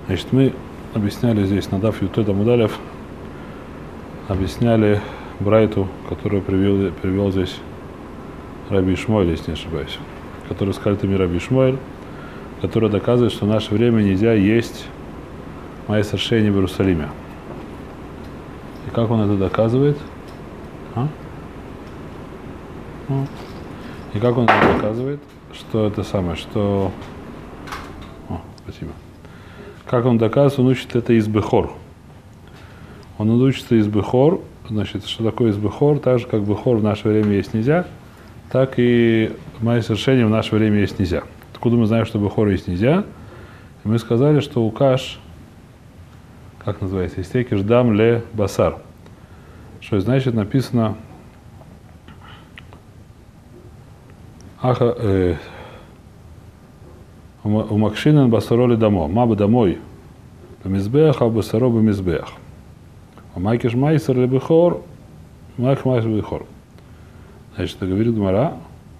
Значит, мы объясняли здесь на Даф Ютот Амуд Алеф, объясняли Брайту, которую привел здесь Раби Ишмаэль, если не ошибаюсь, который сказал это Раби Ишмаэль, который доказывает, что в наше время нельзя есть Маасер Шейни в Иерусалиме. И как он это доказывает? И как он это доказывает? Что это самое, что... спасибо. Как он доказывает, он учит это из Бехор. Он учится из Бехор. Значит, что такое из Бехор? Так же, как Бехор в наше время есть нельзя, так и Маасер Шейни в наше время есть нельзя. Откуда мы знаем, что Бехор есть нельзя? И мы сказали, что укаш, как называется, истекиш дам ле басар. Что значит написано у Макшинен басароли дамо. Маба домой бемизбеах, а басаро бемизбеах. А майкиш майсер ле бехор, майк майсер бехор. Значит, говорит Гмара.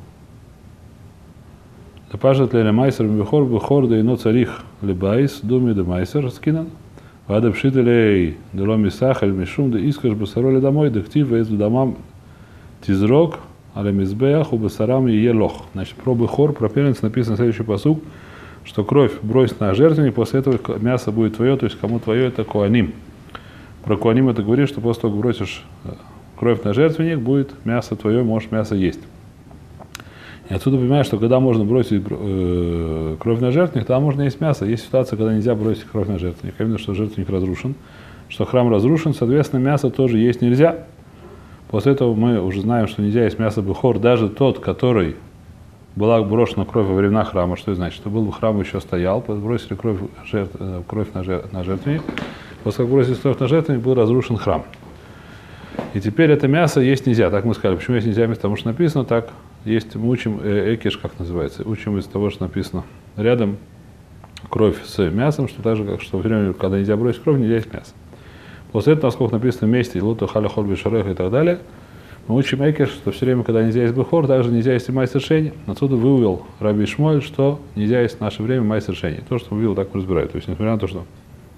Пажет ле майсер бехор, бехор да ино царих лебайс, думи да майсер скинан. Вада пшителей дело мисахаль мишум да искаш басароли домой, да ктив вейз дамам тизрок, але мизбеах у басарам и елох. Значит, про бехор, про первенец написано следующий пасук, что кровь брось на жертвенник, после этого мясо будет твое, то есть кому твое, это коаним. Про коаним это говорит, что после того, как бросишь кровь на жертвенник, будет мясо твое, можешь мясо есть. И отсюда понимаешь, что когда можно бросить кровь на жертвенник, тогда можно есть мясо. Есть ситуация, когда нельзя бросить кровь на жертвенник. Именно, что жертвенник разрушен, что храм разрушен, соответственно, мясо тоже есть нельзя. После этого мы уже знаем, что нельзя есть мясо бехор, даже тот, который была брошена кровь во времена храма. Что это значит? Что был бы храм еще стоял, бросили кровь на жертвенник. После того, как бросили кровь на жертвенник, был разрушен храм. И теперь это мясо есть нельзя. Так мы сказали. Почему есть нельзя? Потому что написано так. Есть, мы учим экиш, как называется, учим из того, что написано рядом кровь с мясом, что так же, как что в время, когда нельзя бросить кровь, нельзя есть мясо. После этого, насколько написано вместе, лута халя холь бешарех и так далее, мы учим экиш, что все время, когда нельзя есть бехор, также нельзя есть и Маасер Шейни. Отсюда вывел Раби Ишмаэль, что нельзя есть в наше время Маасер Шейни. То, что мы видели, так мы разбираем. То есть, несмотря на то, что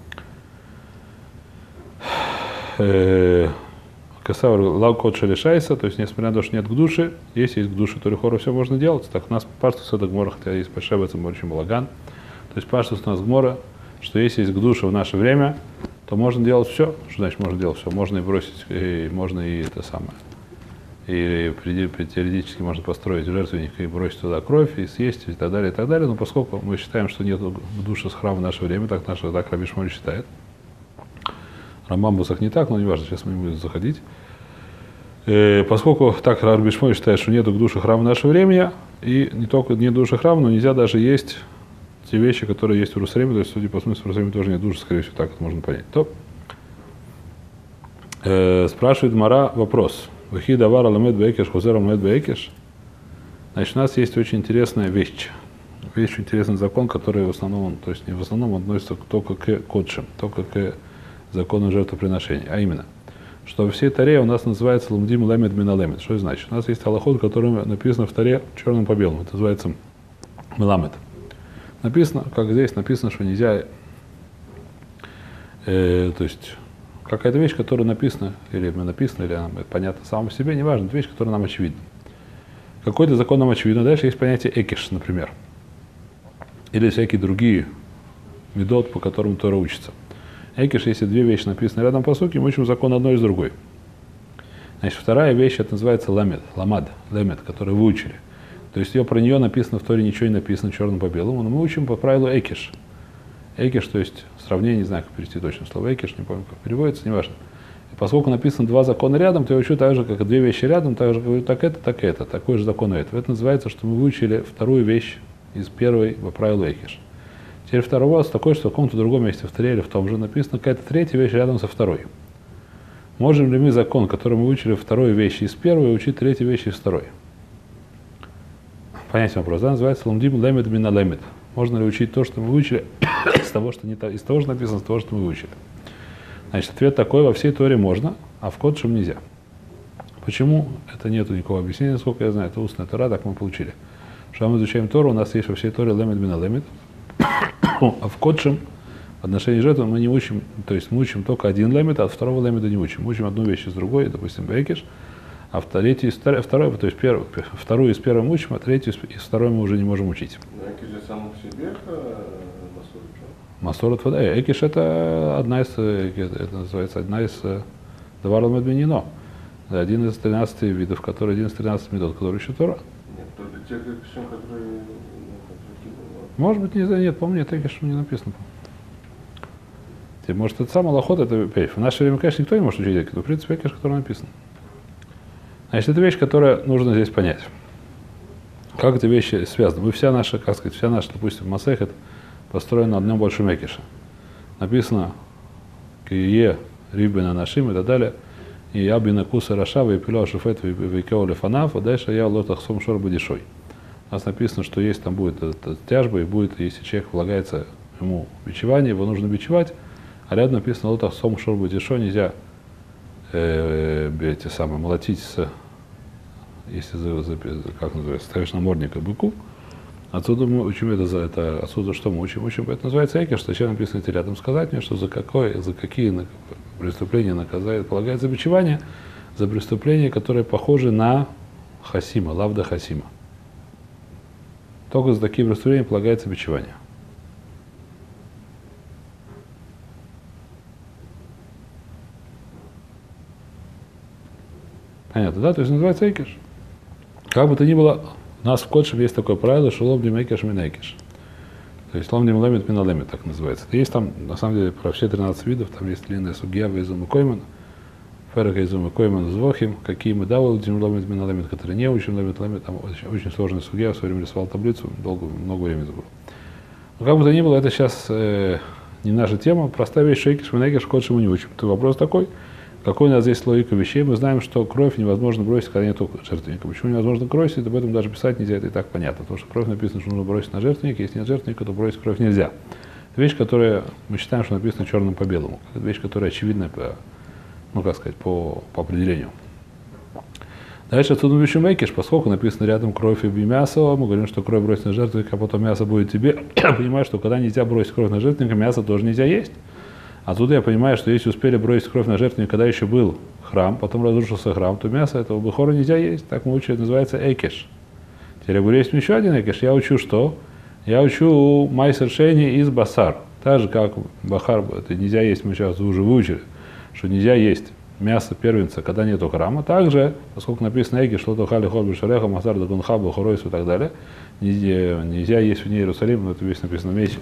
Касавр лаукот шалишайса, то есть, несмотря на то, что нет к душе, есть к душе, то рехора все можно делать. Так у нас паштус это гмора, хотя есть большая в очень балаган. То есть паштус у нас гмора, что если есть к душе в наше время, то можно делать все. Что значит можно делать все? Можно и бросить, и можно и это самое. И теоретически можно построить жертвенник и бросить туда кровь, и съесть, и так далее, и так далее. Но поскольку мы считаем, что нет души с храма в наше время, так Раби Ишмаэль считает. Рамбам Бусах не так, но не важно, сейчас мы не будем заходить. Поскольку так Раби Ишмаэль считает, что нет к душе храма в наше время, и не только нет души храма, но нельзя даже есть те вещи, которые есть в Иерусалиме, то есть, судя по смыслу, в Иерусалиме тоже нет души, скорее всего, так это можно понять. То спрашивает Мара вопрос. Вахи давар аламед бейкеш, хузер аламед бейкеш. Значит, у нас есть очень интересная вещь. Очень интересный закон, который в основном, то есть не в основном, относится только к кодшам, только к закону жертвоприношения. А именно, что во всей Торе у нас называется ламдим лемед миналемед. Что это значит? У нас есть алахот, который написано в Торе черным по белому. Это называется меламед. Написано, как здесь написано, что нельзя, то есть какая-то вещь, которая написана, или она понятна сама по себе, неважно, это вещь, которая нам очевидна. Какой-то закон нам очевидно. Дальше есть понятие экиш, например. Или всякие другие медот, по которым Тора учится. Экиш, если две вещи написаны рядом по сути, мы учим закон одной из другой. Значит, вторая вещь, это называется лемед, который выучили. То есть про нее написано в Торе, ничего не написано черным по белому, но мы учим по правилу экиш. Экиш, то есть сравнение, не знаю, как перевести точно слово экиш, не помню, как переводится, неважно. И поскольку написано два закона рядом, то я учу так же, как и две вещи рядом, так же говорю, так и это, такой же закон и это. Это называется, что мы выучили вторую вещь из первой по правилу экиш. Теперь второй вопрос такой, что в каком-то другом месте в Торе или в том же написано какая-то третья вещь рядом со второй. Можем ли мы закон, который мы выучили второй вещи из первой, учить третью вещь из второй? Понятен вопрос, да? Называется ламдим лемед мина лемед. Можно ли учить то, что мы выучили, из того, что написано, из того, что мы выучили? Значит, ответ такой: во всей Торе можно, а в кодшем нельзя. Почему? Это нету никакого объяснения, насколько я знаю. Это устная Тора, так мы получили. Что мы изучаем Тору, у нас есть во всей Торе лемед мина лемед. А в кодшем В отношении жертвы мы не учим, то есть мы учим только один лемит, а от второго лемита не учим. Мы учим одну вещь из другой, допустим, бекиш, а вторую из первой мы учим, а третью из второй мы уже не можем учить. Экиш же сам по себе Масорот вода. Экиш это одна из, это называется, одна из давар ламед бенино. Один из 13 видов, который один из 13 метод, который еще Тора. Нет, только те, которые... Может быть, не знаю, нет, помню, нет, экиш не написано. Может, это сам Аллахот, это вещь. В наше время, конечно, никто не может учить экиш, но в принципе экиш, который написан. Значит, это вещь, которую нужно здесь понять. Как эти вещи связаны? Мы вся наша, как сказать, вся наша, допустим, масехет построена на одном большом экише. Написано Кие, Риббена Нашим и так далее. И я бина куса рашава и пило шуфет векеоле фанаф, а дальше я лотах сом шор будишой. У нас написано, что есть там будет тяжба, и будет, если человек полагается ему бичевание, его нужно бичевать, а рядом написано лотах сом шор будишой, нельзя эти самые молотить с, если как называется, ставишь намордника быку. Отсюда мы учим это отсюда что мы учим? Учим, это называется экиш, что человек написано рядом сказать мне, что за какие преступления наказает, полагается бичевание, за преступления, которые похожи на хасима, лавда хасима. Только за такие преступления полагается бичевание. Понятно, да? То есть называется экиш. Как бы то ни было, у нас в Кодшем есть такое правило, что ломдим экиш мин экиш. То есть ломдим лемит мин лемит, так называется. Есть там, на самом деле, про все 13 видов, там есть длинная сугья в Изум и Койман, Ферека Изум и Койман с Вохим, какие мы давалдим ломит мин лемит, которые не учим лемит лемит, там очень сложная сугья, я в свое время рисовал таблицу, много времени забыл. Но как бы то ни было, это сейчас не наша тема, простая вещь, экиш мин экиш в Кодшем мы не учим. То вопрос такой, какой у нас здесь логика вещей? Мы знаем, что кровь невозможно бросить, когда нет жертвенника. Почему невозможно бросить? Об этом даже писать нельзя, это и так понятно. Потому что кровь написано, что нужно бросить на жертвенник. Если нет жертвенника, то бросить кровь нельзя. Это вещь, которая мы считаем, что написано черным по белому. Это вещь, которая очевидна по определению. Дальше отсюда мы ищем экиш, поскольку написано рядом кровь и мясо, мы говорим, что кровь бросить на жертвенник, а потом мясо будет тебе. Я понимаю, что когда нельзя бросить кровь на жертвенника, мясо тоже нельзя есть. Отсюда я понимаю, что если успели бросить кровь на жертвенник, когда еще был храм, потом разрушился храм, то мясо этого бехора нельзя есть. Так мы учим, это называется экиш. Теперь я говорю, есть еще один экиш. Я учу что? Я учу майсер шени из басар. Так же, как бахар, это нельзя есть, мы сейчас уже выучили, что нельзя есть мясо первенца, когда нету храма. Также, поскольку написано экиш, что то хали хол бешареха, масар дагунха, бахоройс и так далее, нельзя есть вне Иерусалима, но это весь написано вместе.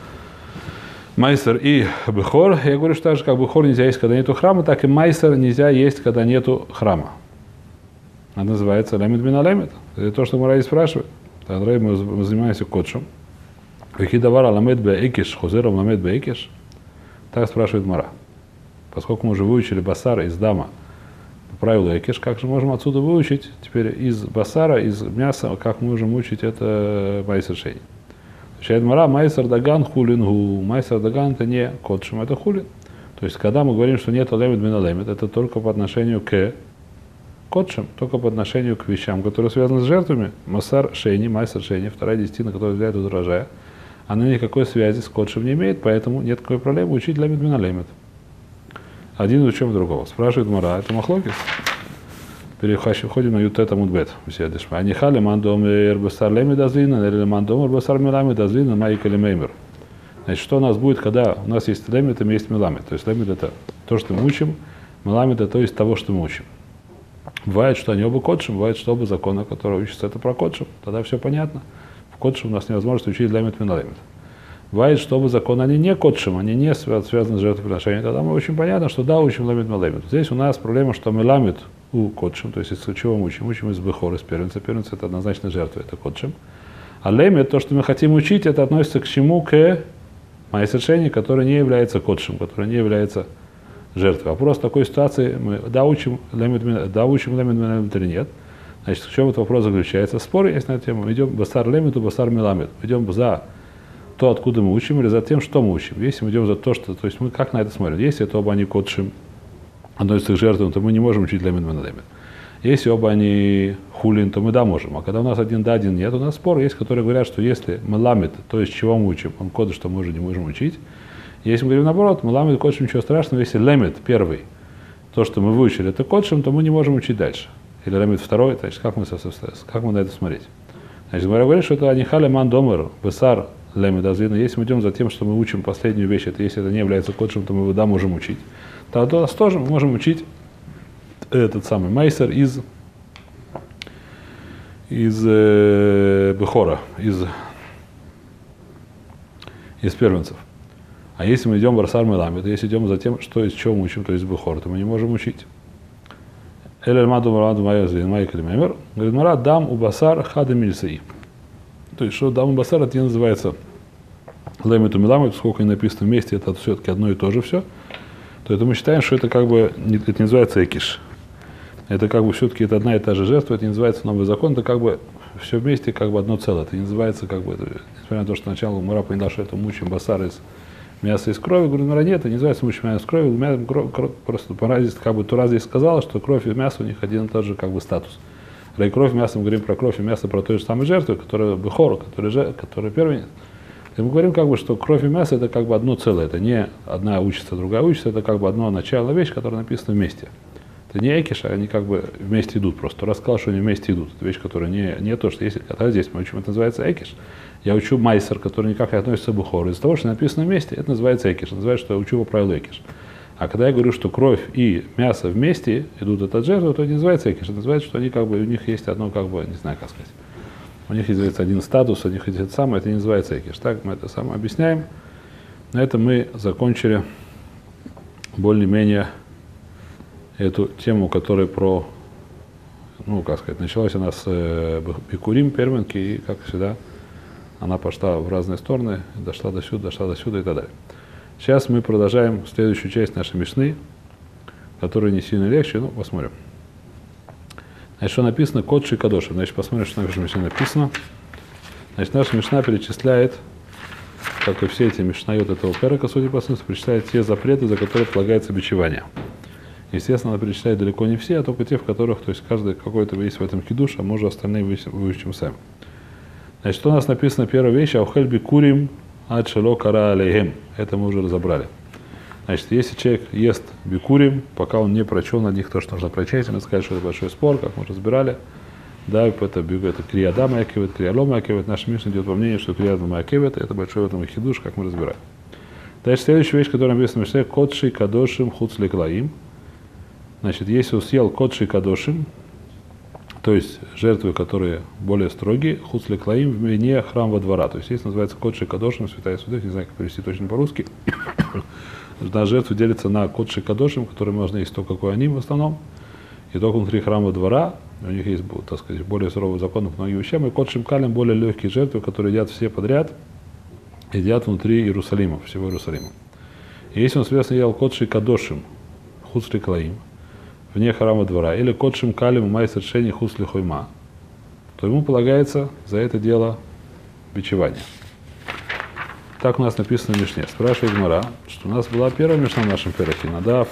Майсер и бехор, я говорю, что так же, как бехор нельзя есть, когда нету храма, так и майсер нельзя есть, когда нету храма. Это называется лемит бин лемит. Это то, что Мурай спрашивает. Тогда мы занимаемся кодшем. Какие давара ламет бе экиш, хозером ламет бе экиш? Так спрашивает Мара. Поскольку мы уже выучили басара из дама по правилу экиш, как же можем отсюда выучить теперь из басара, из мяса, как мы можем учить это майсер шейни? Отвечает Мара, майсер даган хулингу. Майсер даган это не кодшим, это хулин. То есть, когда мы говорим, что нет лемит бин лемит, это только по отношению к кодшим, только по отношению к вещам, которые связаны с жертвами. Масар шейни, майсер шейни, вторая десятина, которая взять из урожая, она никакой связи с кодшим не имеет, поэтому нет такой проблемы учить лемит бин лемит. Один учим другого. Спрашивает Мара, это махлокис? Переходим на ютет амудбет. А не хали мандомер басар лемит азлина, или мандомер басар меламит азлина, майка или меймер. Значит, что у нас будет, когда у нас есть лемит, и есть меламит. То есть лемит это то, что мы учим, меламит это то есть того, что мы учим. Бывает, что они оба кодшим, бывает, что оба закона, которые учатся, это про кодшим. Тогда все понятно. В кодшим у нас невозможно учить лемит меламит. Бывает, что оба закона, они не кодшим, они не связаны с жертвоприношением. Тогда мы очень понятно, что да, учим лемит меламит. Здесь у нас проблема, что меламит у кодшим, то есть из чего мы учим? Учим из бехор, из первенца. Первенец это однозначно жертва, это кодшим. А лемит, то, что мы хотим учить, это относится к чему? К майсер шейни, который не является кодшим, который не является жертвой. Вопрос в такой ситуации, мы учим лемит или нет. Значит, в чем этот вопрос заключается? Спор есть на эту тему. Мы идем басар лемиту, басар меламит. Мы идем за то, откуда мы учим, или за тем, что мы учим. Если мы идем за то, что... То есть мы как на это смотрим? Если это оба они кодшим, относятся к жертвам, то мы не можем учить лемит меламит. Если оба они хулин, то мы да можем. А когда у нас один да, один нет, у нас спор есть, которые говорят, что если меламит, то есть чего мы учим, он коды, что мы уже не можем учить. Если мы говорим наоборот, мы ламет кодшим, ничего страшного, если лемет первый, то, что мы выучили, это кодшим, то мы не можем учить дальше. Или лемет второй, значит, как мы на это смотреть? Значит, говорит, что это анихале ман домер, бесар лемет азвина. Если мы идем за тем, что мы учим последнюю вещь, это если это не является кодшим, то мы да можем учить. Тогда нас тоже мы можем учить этот самый майсер из бехора, из первенцев. А если мы идем в Барсар Мелами, то если идем за тем, что из чего мы учим, то есть Бехор, то мы не можем учить. Говорит, Мара, дам у басар хада мильсаи. То есть, что дам у басар, это не называется лемиту миламит, сколько не написано вместе, это все-таки одно и то же все. То это мы считаем, что это как бы, это не называется экиш. Это как бы все-таки это одна и та же жертва, это не называется новый закон, это как бы все вместе как бы одно целое. Это не называется как бы, несмотря на то, что сначала Мара поняла, что это мучим басар из мясо из крови, говорит, нет, это не называется мучим мясо из крови, просто как бы Тура здесь сказала, что кровь и мясо у них один и тот же как бы статус. И кровь и мясо, мы говорим про кровь и мясо, про той же самой жертвы, которая бехор, которая первенец. И мы говорим, как бы, что кровь и мясо это как бы одно целое, это не одна учится, другая учится, это как бы одно начало вещь, которая написана вместе. Это не экиш, а они как бы вместе идут просто. Тура сказал, что они вместе идут. Это вещь, которая не то, что если здесь мы учим, это называется экиш. Я учу майсер, который никак не относится к бухору. Из-за того, что написано вместе, это называется экиш. Это называется, что я учу по правилу экиш. А когда я говорю, что кровь и мясо вместе идут от жертвы, то это не называется экиш. Это называется, что они как бы, у них есть одно, как бы, не знаю, как сказать. У них есть один статус, у них есть это самое, это не называется экиш. Так мы это самое объясняем. На этом мы закончили более-менее эту тему, которая про, ну, как сказать, началась она с бикурим, перминки, и, как всегда, она пошла в разные стороны, дошла до сюда и так далее. Сейчас мы продолжаем следующую часть нашей мишны, которая не сильно легче, ну, посмотрим. Значит, что написано? Кодши кадоши. Значит, посмотрим, что в нашей мишне написано. Значит, наша мишна перечисляет, как и все эти мишнайот этого перека, судя по смыслу, перечисляет те запреты, за которые полагается бичевание. Естественно, она перечисляет далеко не все, а только те, в которых, то есть каждый какой-то есть в этом кидуш, а может остальные выучим сами. Значит, что у нас написано первая вещь, аухель бикурим ад шело кара алейхем. Это мы уже разобрали. Значит, если человек ест бикурим, пока он не прочел на них то, что нужно прочесть, мы сказали, что это большой спор, как мы разбирали. Да, это крия дама якевет, крия лома якевет. Наша мишна идет во мнению, что крия дама якевет, это большой в этом хидуш, как мы разбираем. Дальше следующая вещь, которая написана в мишне, кодши кадошим хуцлеклаим. Значит, если он съел кодши кадошим, то есть жертвы, которые более строгие, хуцлеклаим вне храма двора. То есть здесь называется кодши кадошим, святая святых, не знаю, как перевести точно по-русски. На жертву делится на кодши кадошим, которые можно есть только коаним в основном, и только внутри храма двора. У них есть, так сказать, более суровый закон к многим вещам, и кодшим калем более легкие жертвы, которые едят все подряд, едят внутри Иерусалима, всего Иерусалима. И если он, соответственно, ел кодши кадошим, хуцлеклаим, вне храма двора, или кодшим калим майсер шени хусли хойма, то ему полагается за это дело бичевание. Так у нас написано в Мишне. Спрашивает Гмара, что у нас была первая Мишна в нашем перехе, Надав,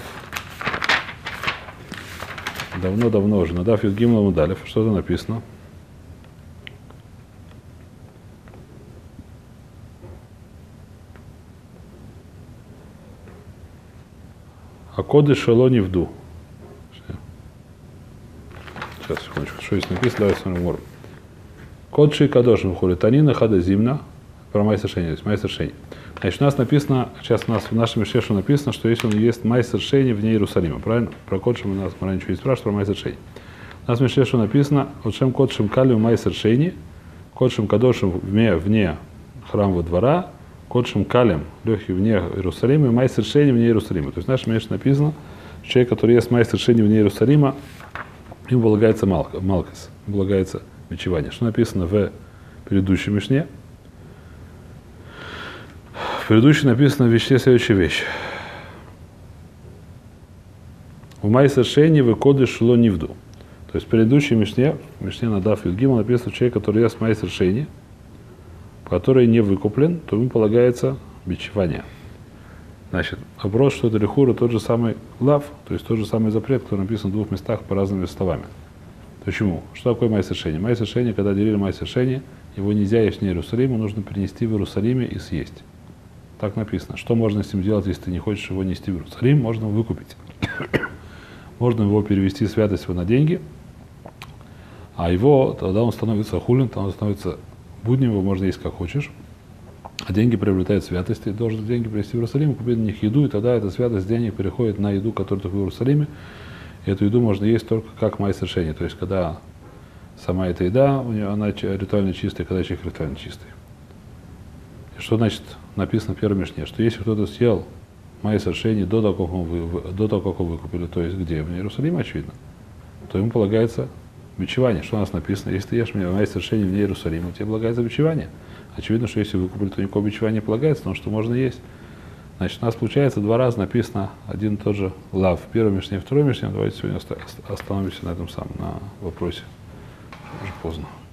давно уже, Надав Юдгим Ламудалев, что-то написано. А коды шело не вду. Сейчас, секундочку, что здесь написано, давайте смотрим. Кодши кадошим выходит. Танина хада зимна. Про майсер шени, то есть майсер шени. Значит, у нас написано, сейчас у нас в нашем мишне написано, что если он ест майсер шени вне Иерусалима, правильно? Про кодшим у нас мы ничего не спрашиваем, про майсер шени. У нас в мишне написано, отшем кодшим калию майсер шени, кодшим кадошим вне храма двора, кодшим калем легкий вне Иерусалима, и майсер шени вне Иерусалима. То есть в нашем мишне написано, что человек, который ест майсер шени вне Иерусалима, ему полагается малкас, полагается бичевание. Что написано в предыдущей мишне? В предыдущей написано в веще следующая вещь. В майсер шени выкоды шло нивду. То есть в предыдущей мишне Надав Юдгима написано, что человек, который ест майсер шени, который не выкуплен, то ему полагается бичевание. Значит, вопрос, что это лихура тот же самый лав, то есть тот же самый запрет, который написан в двух местах по разными словами. Почему? Что такое майсер шени? Майсер шени, когда делили майсер шени, его нельзя есть вне Иерусалима, нужно принести в Иерусалиме и съесть. Так написано. Что можно с ним делать, если ты не хочешь его нести в Иерусалим? Можно выкупить. Можно его перевести святость на деньги, а его, тогда он становится хулин, тогда он становится будним, его можно есть как хочешь. А деньги приобретают святость, ты должен деньги привезти в Иерусалим, купить на них еду, и тогда эта святость денег переходит на еду, которую ты в Иерусалиме. И эту еду можно есть только как майсер шени, то есть когда сама эта еда, у нее, она ритуально чистая, когда человек ритуально чистый. И что значит написано в первой Мишне? Что если кто-то съел майсер шени до того, как он выкупили, то есть где? В Иерусалиме, очевидно, то ему полагается бичевание. Что у нас написано? Если ты ешь майсер шени вне Иерусалима, тебе полагается бичевание. Очевидно, что если выкупили, то никакого бичевания не полагается, потому что можно есть. Значит, у нас получается два раза написано один и тот же лав. В первой Мишне и второй Мишне. Давайте сегодня остановимся на этом самом, на вопросе. Уже поздно.